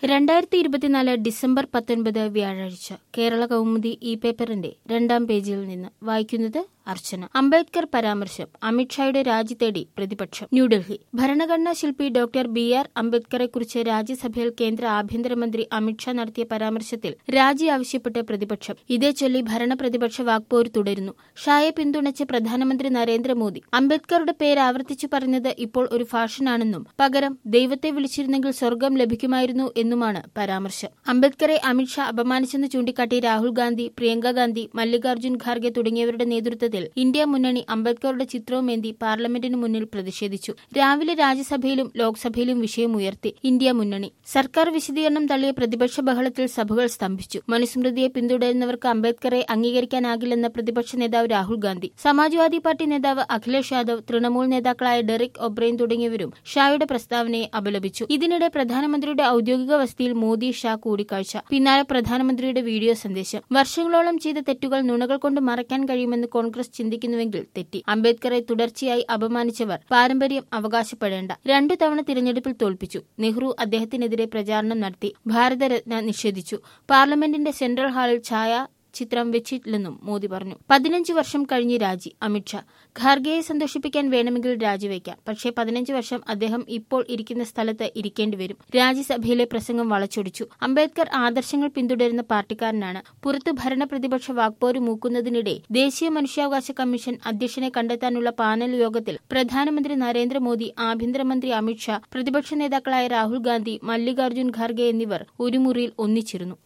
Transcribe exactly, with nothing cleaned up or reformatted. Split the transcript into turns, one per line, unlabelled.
രണ്ടായിരത്തി ഇരുപത്തിനാല് ഡിസംബർ പത്തൊൻപത് വ്യാഴാഴ്ച കേരള കൗമുദി ഇ പേപ്പറിന്റെ രണ്ടാം പേജിൽ നിന്ന് വായിക്കുന്നത് അർച്ചന. അംബേദ്കർ പരാമർശം, അമിത്ഷായുടെ രാജി തേടി പ്രതിപക്ഷം. ന്യൂഡൽഹി. ഭരണഘടനാ ശില്പി ഡോക്ടർ ബി ആർ അംബേദ്കറെക്കുറിച്ച് രാജ്യസഭയിൽ കേന്ദ്ര ആഭ്യന്തരമന്ത്രി അമിത്ഷാ നടത്തിയ പരാമർശത്തിൽ രാജി ആവശ്യപ്പെട്ട് പ്രതിപക്ഷം. ഇതേ ചൊല്ലി ഭരണ പ്രതിപക്ഷ വാക്പോര് തുടരുന്നു. ഷായെ പിന്തുണച്ച് പ്രധാനമന്ത്രി നരേന്ദ്രമോദി അംബേദ്കറുടെ പേര് ആവർത്തിച്ചു പറഞ്ഞത് ഇപ്പോൾ ഒരു ഫാഷനാണെന്നും പകരം ദൈവത്തെ വിളിച്ചിരുന്നെങ്കിൽ സ്വർഗം ലഭിക്കുമായിരുന്നു എന്നുമാണ് പരാമർശം. അംബേദ്കറെ അമിത്ഷാ അപമാനിച്ചെന്ന് ചൂണ്ടിക്കാട്ടി രാഹുൽ ഗാന്ധി, പ്രിയങ്ക ഗാന്ധി, മല്ലികാർജ്ജുൻ ഖാർഗെ തുടങ്ങിയവരുടെ നേതൃത്വത്തിൽ ഇന്ത്യ മുന്നണി അംബേദ്കറുടെ ചിത്രവുമേന്തി പാർലമെന്റിന് മുന്നിൽ പ്രതിഷേധിച്ചു. രാവിലെ രാജ്യസഭയിലും ലോക്സഭയിലും വിഷയമുയർത്തി ഇന്ത്യ മുന്നണി. സർക്കാർ വിശദീകരണം തള്ളിയ പ്രതിപക്ഷ ബഹളത്തിൽ സഭകൾ സ്തംഭിച്ചു. മനുസ്മൃതിയെ പിന്തുടരുന്നവർക്ക് അംബേദ്കറെ അംഗീകരിക്കാനാകില്ലെന്ന പ്രതിപക്ഷ നേതാവ് രാഹുൽ ഗാന്ധി, സമാജ്വാദി പാർട്ടി നേതാവ് അഖിലേഷ് യാദവ്, തൃണമൂൽ നേതാക്കളായ ഡെറിക് ഒബ്രെയ്ൻ തുടങ്ങിയവരും ഷായുടെ പ്രസ്താവനയെ അപലപിച്ചു. ഇതിനിടെ പ്രധാനമന്ത്രിയുടെ ഔദ്യോഗിക വസതിയിൽ മോദി ഷാ കൂടിക്കാഴ്ച. പിന്നാലെ പ്രധാനമന്ത്രിയുടെ വീഡിയോ സന്ദേശം. വർഷങ്ങളോളം ചെയ്ത തെറ്റുകൾ നുണകൾ കൊണ്ട് മറയ്ക്കാൻ കഴിയുമെന്ന് കോൺഗ്രസ് ചിന്തിക്കുന്നുവെങ്കിൽ തെറ്റി. അംബേദ്കറെ തുടർച്ചയായി അപമാനിച്ചവർ പാരമ്പര്യം അവകാശപ്പെടേണ്ട. രണ്ടു തവണ തിരഞ്ഞെടുപ്പിൽ തോൽപ്പിച്ചു. നെഹ്റു അദ്ദേഹത്തിനെതിരെ പ്രചാരണം നടത്തി. ഭാരതരത്ന നിഷേധിച്ചു. പാർലമെന്റിന്റെ സെൻട്രൽ ഹാളിൽ ഛായ ചിത്രം വെച്ചിട്ടില്ലെന്നും മോദി പറഞ്ഞു. പതിനഞ്ച് വർഷം കഴിഞ്ഞ് രാജി. അമിത്ഷാ. ഖാർഗെയെ സന്തോഷിപ്പിക്കാൻ വേണമെങ്കിൽ രാജിവെക്കാം. പക്ഷേ പതിനഞ്ച് വർഷം അദ്ദേഹം ഇപ്പോൾ ഇരിക്കുന്ന സ്ഥലത്ത് ഇരിക്കേണ്ടിവരും. രാജ്യസഭയിലെ പ്രസംഗം വളച്ചൊടിച്ചു. അംബേദ്കർ ആദർശങ്ങൾ പിന്തുടരുന്ന പാർട്ടിക്കാരനാണ്. പുറത്ത് ഭരണ പ്രതിപക്ഷ വാക്പോര് മൂക്കുന്നതിനിടെ ദേശീയ മനുഷ്യാവകാശ കമ്മീഷൻ അധ്യക്ഷനെ കണ്ടെത്താനുള്ള പാനൽ യോഗത്തിൽ പ്രധാനമന്ത്രി നരേന്ദ്രമോദി, ആഭ്യന്തരമന്ത്രി അമിത്ഷാ, പ്രതിപക്ഷ നേതാക്കളായ രാഹുൽ ഗാന്ധി, മല്ലികാർജ്ജുൻ ഖാർഗെ എന്നിവർ ഒരു മുറിയിൽ ഒന്നിച്ചിരുന്നു.